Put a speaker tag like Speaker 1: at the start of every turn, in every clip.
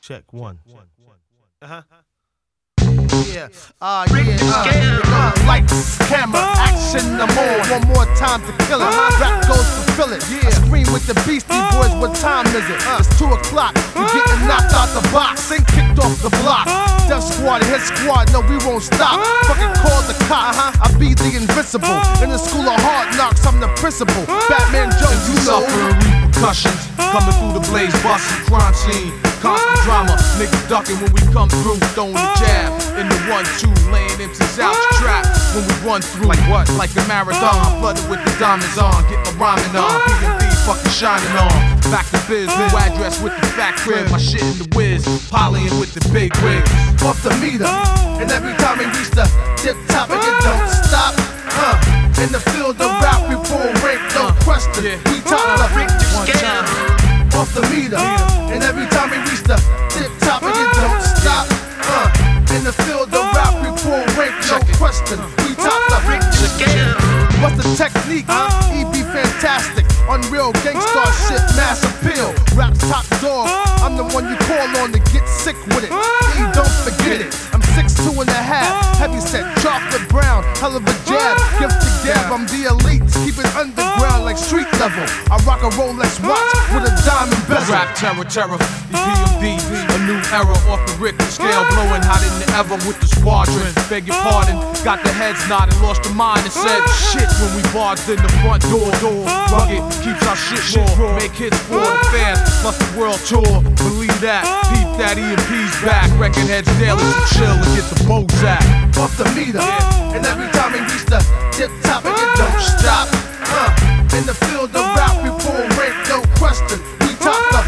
Speaker 1: Check one.
Speaker 2: Yeah, lights, camera, action, I'm on. One more time to kill it. Rap goes to fill it. I scream with the Beastie Boys, what time is it? It's 2 o'clock, we getting knocked out the box and kicked off the block. Death Squad, Hit Squad, no, we won't stop. Fucking call the cops, I be the invincible. In the school of hard knocks, I'm the principal. Batman Jones, you know.
Speaker 3: Suffering repercussions, coming through the blaze, busting crime scene. Constant drama, niggas ducking when we come through, throwing the jab in the 1-2, laying MCs out the trap when we run through. Like what? Like a marathon, flooded with the diamonds on, get my rhyming on, P&D fucking shining on. Back to biz, new address with the fat crib, my shit in the whiz, polying with the big wigs.
Speaker 2: Off the meter, and every time we reach the tip top, and it don't stop. In the field of rap, we pull rank, no question. We top the
Speaker 3: One time.
Speaker 2: off the meter, and every time we reach the tip top, and it don't stop. In the field of rap, we pull rank, no question. We top the What's the technique? EB fantastic, unreal gangstar shit, mass appeal. Rap's top dog, I'm the one you call on to get sick with it. Don't forget it. I'm 6'2.5", heavy set, chocolate brown, hell of a jab, gift to gab. I'm the elite, keep it underground like street level. I rock a Rolex watch with a diamond bezel.
Speaker 3: Rap terror, EPMD, a new era off the Richter scale, blowing hotter than ever with the squadron. Beg your pardon, got the heads nodded, lost the mind and said shit when we barged in the front door. Rugged, keeps our shit raw, make hits for the fans, plus the world tour. Believe that, peep that EMP's back, wrecking heads daily, so chill and get the Bozak.
Speaker 2: Off the meter, and every time we reach the tip top, and it don't stop. In the field of rap, we pull rank, no question. We top the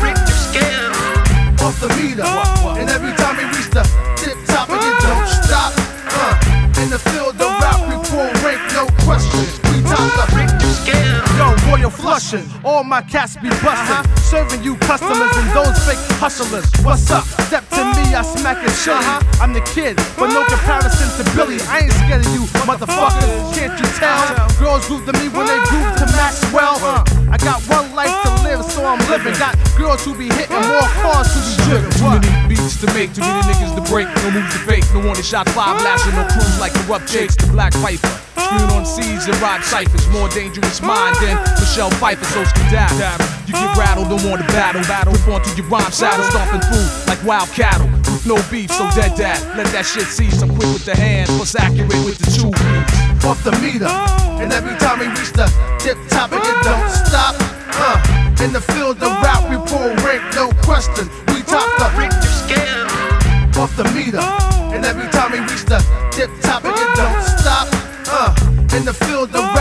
Speaker 2: off the meter, and every time we reach the tip top, and it don't stop. In the field of rap, we pull rank, no question. We top the Yo, Royal Flushing, all my cats be bustin', serving you customers and those fake hustlers. What's up? Step to me, I smack it chilly. I'm the kid, but no comparison to Billy. I ain't scared of you, motherfuckers. Can't you tell? Girls groove to me when they groove to Maxwell. I got one life to live, so I'm living. Got girls who be hitting, more cars who be driven.
Speaker 3: Too many beats to make, too many niggas to break, no moves to fake, no warning shot, 5 lashing, no crews like Corrupt Jakes, the Black Piper. Screwing on seeds and rod ciphers, more dangerous mind than Michelle Pfeiffer, so skedaddle. You get rattled, don't want to battle. Rip onto your rhyme saddle, stomping through like wild cattle. With no beef, so dead dad, let that shit cease. I'm quick with the hands, plus accurate with the 2 beats.
Speaker 2: Off the meter, and every time we reach the tip top, and it don't stop. In the field of rap, we pull rank, no question. We top the off the meter, and every time we reach the tip top, and it don't stop. In the field of